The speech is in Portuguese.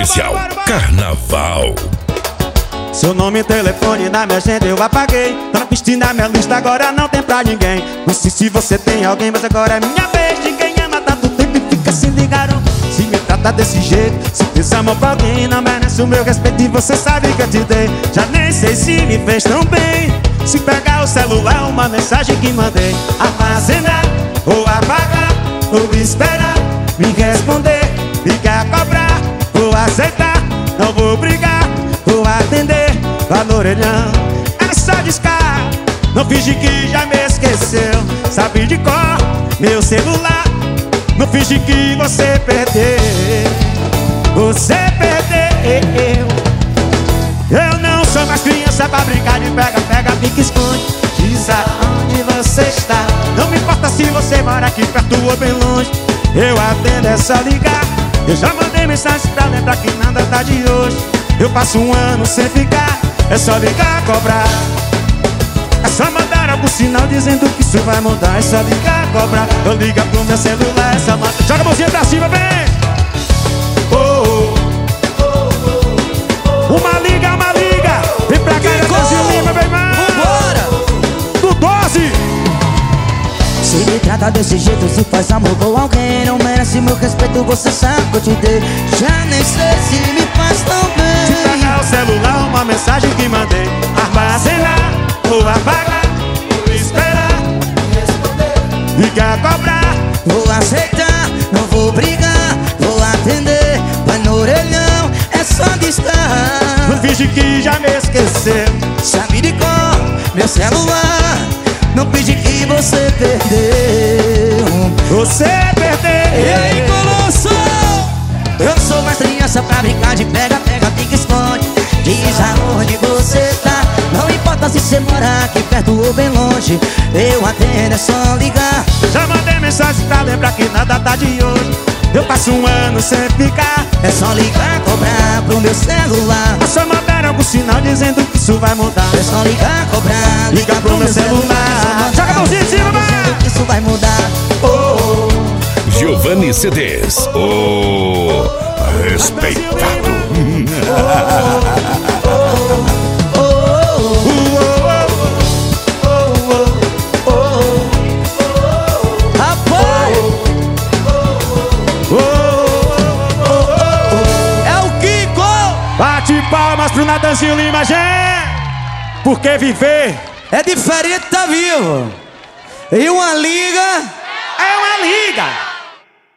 Oficial Carnaval. Seu nome e telefone na minha agenda eu apaguei. Tá na pista e na minha lista, agora não tem pra ninguém. Não sei se você tem alguém, mas agora é minha vez. Ninguém ama tanto tempo e fica sem ligar. Se me trata desse jeito, se fez amor pra alguém, não merece o meu respeito e você sabe que eu te dei. Já nem sei se me fez tão bem. Se pegar o celular, uma mensagem que mandei, armazenar ou apagar, ou esperar me responder, ligar, cobrar, vou aceitar, não vou brigar, vou atender, vai no orelhão, é só discar, não finge que já me esqueceu, sabe de cor meu celular, não finge que você perdeu, você perdeu. Eu não sou mais criança pra brincar de pega-pega, pique, esconde, diz aonde você está. Não me importa se você mora aqui perto ou bem longe, eu atendo, é só ligar. Eu já mandei mensagem pra lembrar que nada tá de hoje. Eu passo um ano sem ficar, é só ligar, cobrar. É só mandar algum sinal dizendo que isso vai mudar. É só ligar, cobrar. Eu ligo pro meu celular, é só mandar. Joga a mãozinha pra cima, vem! Uma liga, vem pra cá, Brasil Lima, vem mais! Vambora! Do 12! Se me trata desse jeito, se faz amor com alguém, não merece meu respeito, você sabe que eu te dei. Já nem sei se me faz tão bem. Se pegar o celular, uma mensagem que mandei, armazenar ou apagar, vou esperar, responder, ligar, cobrar, vou aceitar, não vou brigar, vou atender, vai no orelhão, é só discar. não finge que já me esqueceu, Sabe de cor meu celular, não finge que você perdeu. você perdeu. E aí, Colosso? Eu não sou mais criança pra brincar de pega-pega, pique, esconde, diz aonde você tá. Não importa se você mora aqui perto ou bem longe, eu atendo, é só ligar. Já mandei mensagem pra lembrar que nada tá de hoje. Eu passo um ano sem ficar, É só ligar, cobrar pro meu celular. é só mandar algum sinal dizendo que isso vai mudar. É só ligar, cobrar, Liga pro meu celular. Joga a mãozinha em cima, vai! dizendo que isso vai mudar. Giovanni CDs, o respeitado. Rapaz, é o Kiko. Bate palmas pro Natanzinho Lima, gente! Porque viver É diferente, tá vivo. E uma liga é uma liga.